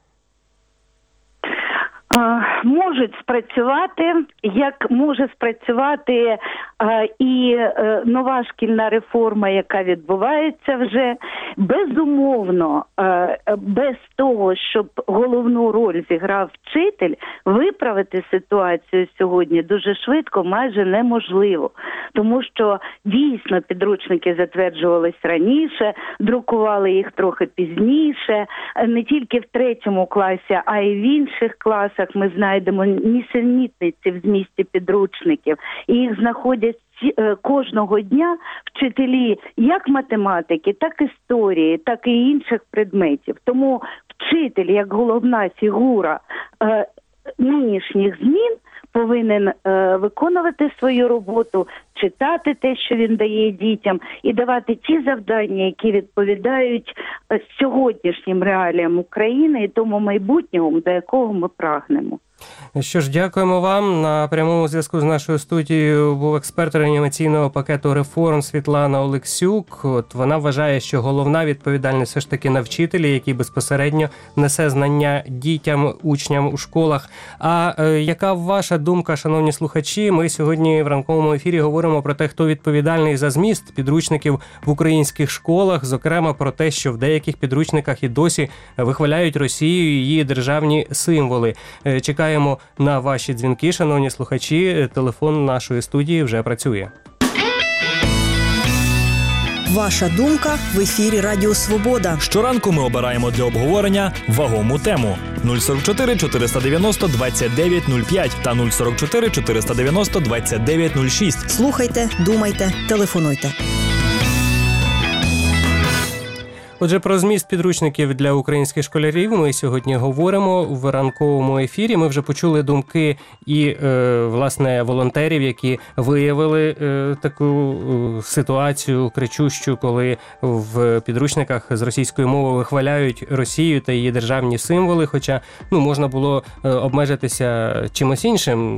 Можуть спрацювати, як може спрацювати а, і а, нова шкільна реформа, яка відбувається вже. Безумовно, а, без того, щоб головну роль зіграв вчитель, виправити ситуацію сьогодні дуже швидко майже неможливо. Тому що дійсно підручники затверджувались раніше, друкували їх трохи пізніше, не тільки в третьому класі, а й в інших класах ми знайдемо нісенітниці в змісті підручників, і їх знаходять ці, е, кожного дня вчителі як математики, так історії, так і інших предметів. Тому вчитель, як головна фігура е, нинішніх змін, повинен е, виконувати свою роботу, читати те, що він дає дітям, і давати ті завдання, які відповідають е, сьогоднішнім реаліям України і тому майбутньому, до якого ми прагнемо. Що ж, дякуємо вам. На прямому зв'язку з нашою студією був експерт реанімаційного пакету реформ Світлана Олексюк. От вона вважає, що головна відповідальність все ж таки на вчителі, який безпосередньо несе знання дітям, учням у школах. А е, яка ваша думка, шановні слухачі? Ми сьогодні в ранковому ефірі говоримо про те, хто відповідальний за зміст підручників в українських школах, зокрема про те, що в деяких підручниках і досі вихваляють Росію і її державні символи. Е, чекаємо на ваші дзвінки, шановні слухачі. Телефон нашої студії вже працює. Ваша думка в ефірі Радіо Свобода. Щоранку ми обираємо для обговорення вагому тему. нуль сорок чотири чотириста дев'яносто двадцять дев'ять нуль п'ять та нуль сорок чотири чотириста дев'яносто двадцять дев'ять нуль шість. Слухайте, думайте, телефонуйте. Отже, про зміст підручників для українських школярів ми сьогодні говоримо в ранковому ефірі. Ми вже почули думки і, е, власне, волонтерів, які виявили е, таку е, ситуацію кричущу, коли в підручниках з російської мови вихваляють Росію та її державні символи, хоча ну, можна було е, обмежитися чимось іншим,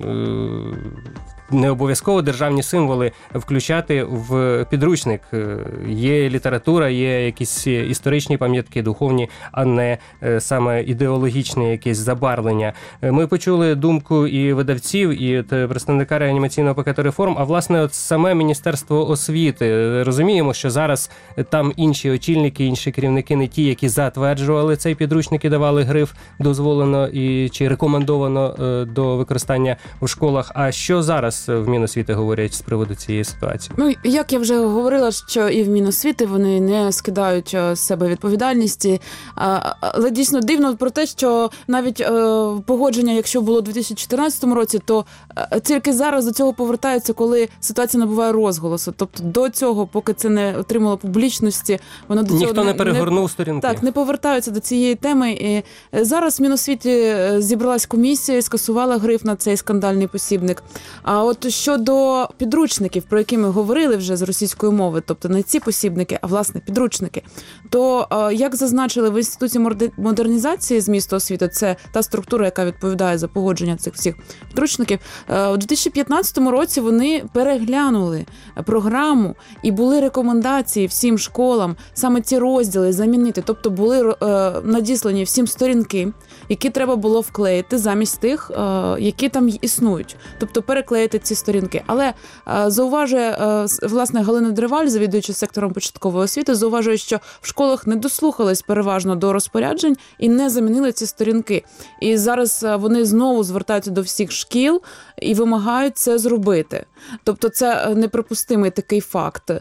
е, не обов'язково державні символи включати в підручник. Є література, є якісь історичні пам'ятки, духовні, а не саме ідеологічне якесь забарвлення. Ми почули думку і видавців, і представника реанімаційного пакету реформ, а власне от саме Міністерство освіти. Розуміємо, що зараз там інші очільники, інші керівники, не ті, які затверджували цей підручник і давали гриф «дозволено» і чи рекомендовано до використання в школах. А що зараз в Міносвіти говорять з приводу цієї ситуації? Ну, як я вже говорила, що і в Міносвіти вони не скидають з себе відповідальності. Але дійсно дивно про те, що навіть погодження, якщо було у дві тисячі чотирнадцятому році, то тільки зараз до цього повертаються, коли ситуація набуває розголосу. Тобто до цього, поки це не отримало публічності, воно до цього ніхто не, не перегорнув не, сторінки. Так, не повертаються до цієї теми. І зараз в Міносвіті зібралась комісія, скасувала гриф на цей скандальний посібник. А от щодо підручників, про які ми говорили вже з російської мови, тобто не ці посібники, а власне підручники, то, як зазначили в Інституті модернізації змісту освіти, це та структура, яка відповідає за погодження цих всіх підручників, у дві тисячі п'ятнадцятому році вони переглянули програму і були рекомендації всім школам саме ці розділи замінити, тобто були надіслані всім сторінки, які треба було вклеїти замість тих, які там існують. Тобто переклеїти ці сторінки. Але зауважує, власне, Галина Древаль, завідуюча сектором початкової освіти, зауважує, що в школах не дослухались переважно до розпоряджень і не замінили ці сторінки. І зараз вони знову звертаються до всіх шкіл і вимагають це зробити. Тобто це неприпустимий такий факт.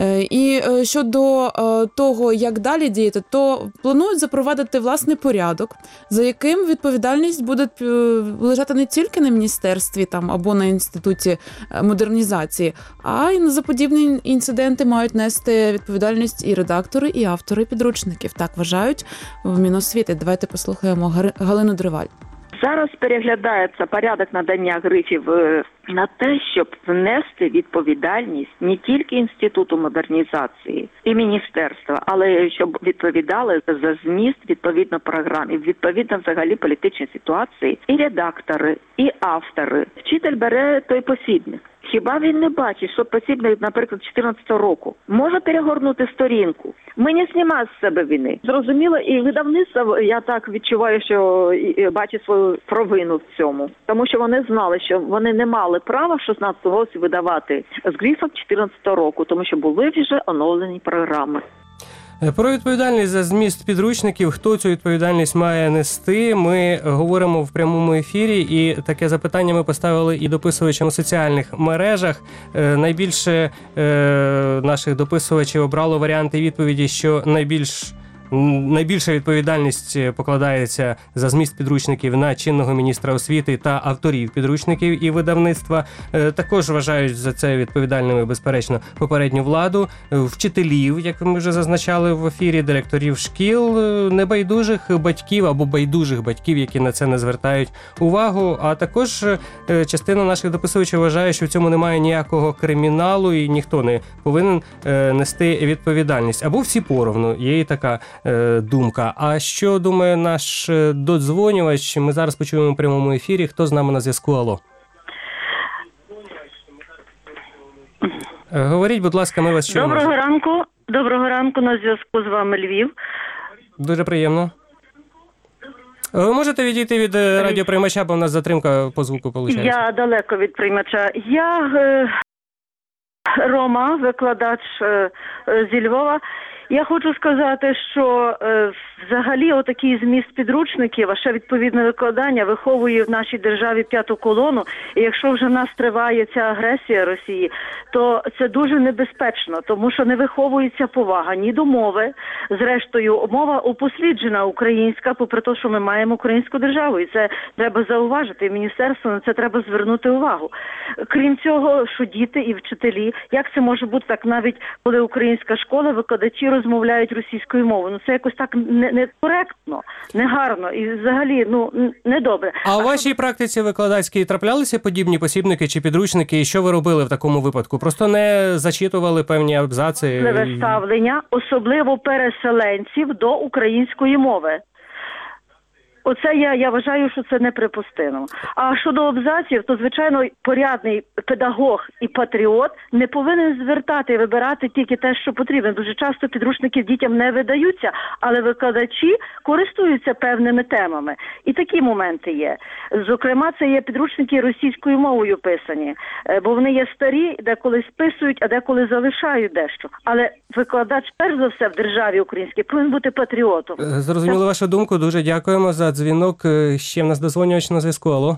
І щодо того, як далі діяти, то планують запровадити власний порядок, за яким відповідальність буде лежати не тільки на міністерстві там або на інституті модернізації, а й за подібні інциденти мають нести відповідальність і редактори, і автори підручників. Так вважають в Міносвіти. Давайте послухаємо Галину Древаль. Зараз переглядається порядок надання грифів на те, щоб внести відповідальність не тільки Інституту модернізації і міністерства, але щоб відповідали за зміст відповідно програм і відповідно взагалі політичній ситуації і редактори, і автори. Вчитель бере той посібник. Хіба він не бачить, що посібник, наприклад, чотирнадцятого року може перегорнути сторінку? Ми не знімаємо з себе вини. Зрозуміло, і видавництво, я так відчуваю, що бачить свою провину в цьому. Тому що вони знали, що вони не мали права в шістнадцятому році видавати з грифом чотирнадцятого року, тому що були вже оновлені програми. Про відповідальність за зміст підручників, хто цю відповідальність має нести, ми говоримо в прямому ефірі, і таке запитання ми поставили і дописувачам у соціальних мережах. Найбільше наших дописувачів обрало варіанти відповіді, що найбільш найбільша відповідальність покладається за зміст підручників на чинного міністра освіти та авторів підручників і видавництва. Також вважають за це відповідальними, безперечно, попередню владу, вчителів, як ми вже зазначали в ефірі, директорів шкіл, небайдужих батьків або байдужих батьків, які на це не звертають увагу. А також частина наших дописувачів вважає, що в цьому немає ніякого криміналу і ніхто не повинен нести відповідальність. Або всі поровну. Є і така е, думка. А що думає наш додзвонювач? Ми зараз почуємо в прямому ефірі. Хто з нами на зв'язку? Алло. Говоріть, будь ласка, ми вас чуємо. Доброго ранку. Доброго ранку, на зв'язку з вами Львів. Дуже приємно. Ви можете відійти від радіоприймача, бо в нас затримка по звуку виходить? Я далеко від приймача. Я е, Рома, викладач е, зі Львова. Я хочу сказати, що е, взагалі отакий зміст підручників, а ще відповідне викладання виховує в нашій державі п'яту колону. І якщо вже в нас триває ця агресія Росії, то це дуже небезпечно, тому що не виховується повага ні до мови. Зрештою, мова упосліджена українська, попри те, що ми маємо українську державу. І це треба зауважити. І міністерство на це треба звернути увагу. Крім цього, що діти і вчителі, як це може бути так, навіть коли українська школа, викладачі розмовляють російською мовою. Ну це якось так не, не коректно, не гарно і взагалі, ну, не добре. А у вашій практиці викладацькій траплялися подібні посібники чи підручники? І що ви робили в такому випадку? Просто не зачитували певні абзаци? Справедливе ставлення, особливо переселенців до української мови. Оце я, я вважаю, що це неприпустимо. А щодо абзаців, то, звичайно, порядний педагог і патріот не повинен звертати і вибирати тільки те, що потрібно. Дуже часто підручники дітям не видаються, але викладачі користуються певними темами. І такі моменти є. Зокрема, це є підручники російською мовою писані, бо вони є старі, деколи списують, а деколи залишають дещо. Але викладач, перш за все, в державі українській повинен бути патріотом. Зрозуміли вашу думку, дуже дякуємо за дзвінок. Ще в нас дозвонювач на зв'язку. Алло.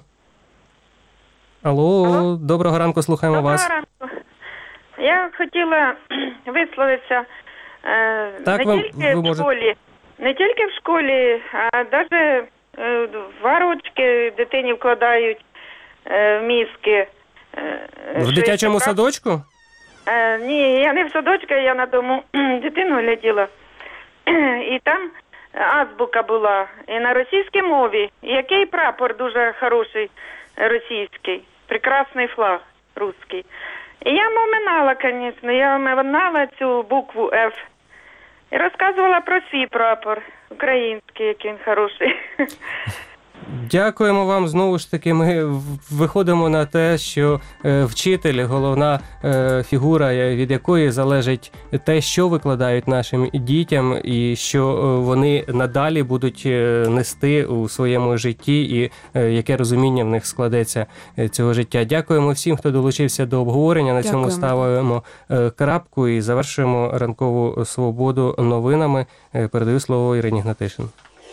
Алло, Алло. Доброго ранку, слухаємо Доброго вас. Ранку. Я хотіла висловитися е, так, не ви, тільки ви в можете... школі, не тільки в школі, а навіть е, в ручки дитині вкладають е, в мізки. Е, в дитячому прав... садочку? Е, ні, я не в садочку, я на дому дитину гляділа. І там азбука була і на російській мові. Який прапор дуже хороший російський, прекрасний флаг русський. І я моминала, звісно, я моминала цю букву F і розказувала про свій прапор український, який він хороший. Дякуємо вам. Знову ж таки, ми виходимо на те, що вчитель – головна фігура, від якої залежить те, що викладають нашим дітям, і що вони надалі будуть нести у своєму житті, і яке розуміння в них складеться цього життя. Дякуємо всім, хто долучився до обговорення. На цьому ставимо крапку і завершуємо ранкову свободу новинами. Передаю слово Ірині Гнатишин.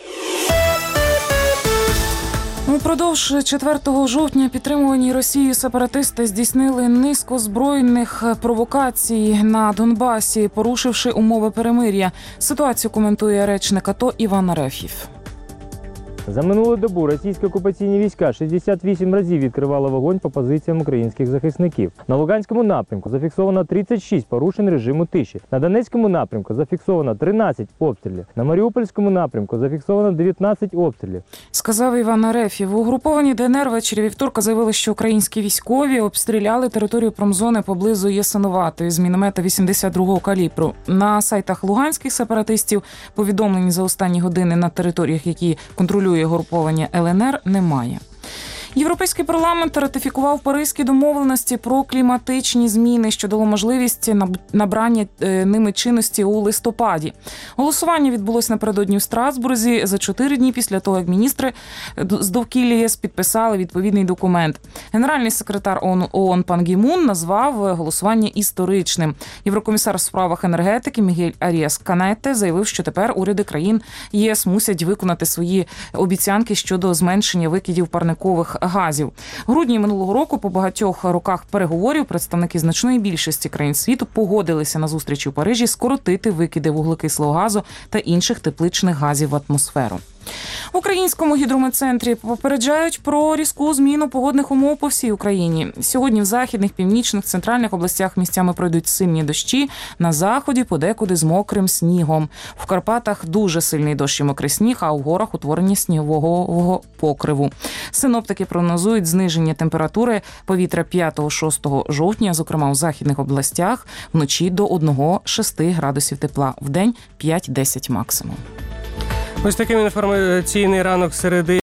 Упродовж четвертого жовтня підтримувані Росією сепаратисти здійснили низку збройних провокацій на Донбасі, порушивши умови перемир'я. Ситуацію коментує речник АТО Іван Арефєв. За минулу добу російські окупаційні війська шістдесят вісім разів відкривали вогонь по позиціям українських захисників. На Луганському напрямку зафіксовано тридцять шість порушень режиму тиші. На Донецькому напрямку зафіксовано тринадцять обстрілів. На Маріупольському напрямку зафіксовано дев'ятнадцять обстрілів. Сказав Іван Арефєв. Угруповані ДНР ввечері вівторка заявили, що українські військові обстріляли територію промзони поблизу Ясиноватої з міномета вісімдесят другого калібру. На сайтах луганських сепаратистів повідомлень за останні години на територіях, які контролює угруповання ЛНР, немає. Європейський парламент ратифікував Паризькі домовленості про кліматичні зміни, що дало можливість набрання ними чинності у листопаді. Голосування відбулось напередодні в Страсбурзі за чотири дні після того, як міністри з довкілля ЄС підписали відповідний документ. Генеральний секретар ООН Пан Гі Мун назвав голосування історичним. Єврокомісар в справах енергетики Мігель Аріас Канете заявив, що тепер уряди країн ЄС мусять виконати свої обіцянки щодо зменшення викидів парникових газів. В грудні минулого року по багатьох роках переговорів представники значної більшості країн світу погодилися на зустрічі у Парижі скоротити викиди вуглекислого газу та інших тепличних газів в атмосферу. В Українському гідрометцентрі попереджають про різку зміну погодних умов по всій Україні. Сьогодні в західних, північних, центральних областях місцями пройдуть сильні дощі, на заході подекуди з мокрим снігом. В Карпатах дуже сильний дощ і мокрий сніг, а в горах утворення снігового покриву. Синоптики прогнозують зниження температури повітря п'ятого-шостого жовтня, зокрема у західних областях, вночі до один-шість градусів тепла, вдень п'ять-десять максимум. Ось таким інформаційний ранок середи.